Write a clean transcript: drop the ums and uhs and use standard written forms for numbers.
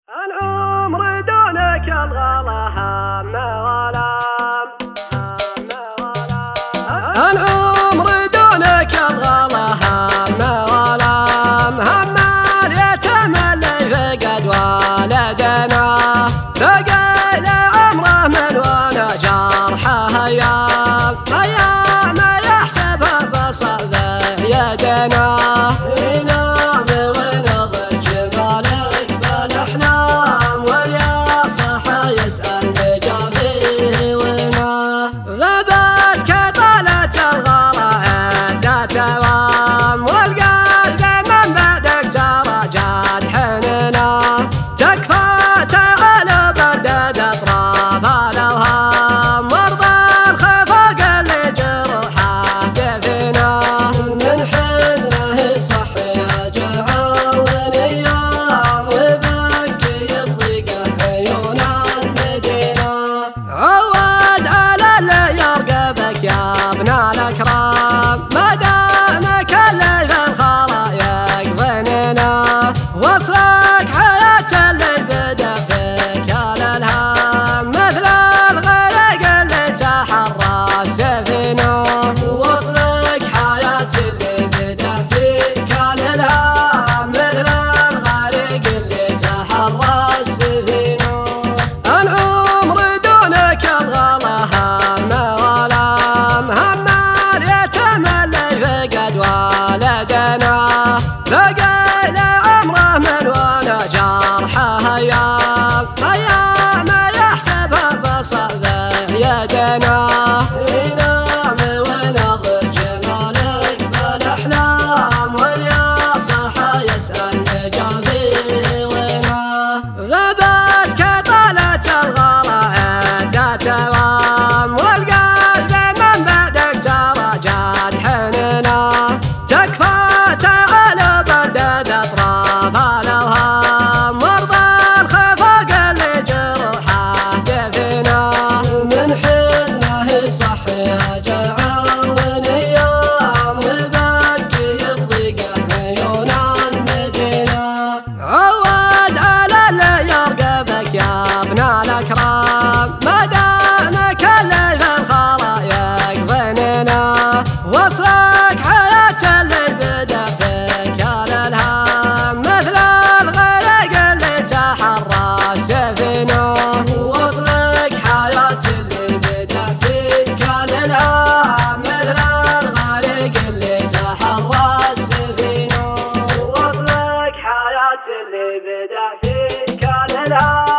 العمر دونك الغلا هم ولا العمر دونك الغلا هم ولا هم اليتم اللي فقد والدنا بقى لعمره من وانا جرحه ايام يحسبها بصعبه يدنا يسأل بجافيه ونا غابت كطالت الغلا عدة توام والقلب من بعدك ترى جاد حننا تكفى تعالى بردد اطراف الاوهام وارضى الخفاق اللي جروحه كفنا من حزنه صحيها جعان ايام وبكي بضيقه عيونه عود على اللي يرقبك يا ابن الأكرام ما دامك اللي في الخلايق ظننا وصلك حياة اللي بدا فيك الالهام مثل الغرق اللي تحرى السفينة وصلك حياة اللي بدا فيك الالهام مثل الغرق اللي تحرى السفينة والدنا بقى لعمره من وانا جرحه ايام يحسبها بصعبه يدنا ينام ونظر جمالك بالاحلام والياصح يسأل بجافيه ونا غابت كطالت الغلا عدة توام والقلب من بعدك ترى جاد حننا تكفى تعالى بردد اطراف الاوهام وارضى الخفاق اللي جروحه كفنا من حزنه صحيها جعان ايام وبكي بضيقه عيون المدينه عود على اللي يرقبك يا ابن الاكرام ما دامك اللي في الخلايق ظننا وصلك حياة اللي بدا فيك الالهام مثل الغرق اللي تحرى السفينة وصلك حياة اللي بدا فيك الالهام مثل الغرق اللي تحرى السفينة وصلك حياة اللي بدا فيك الالهام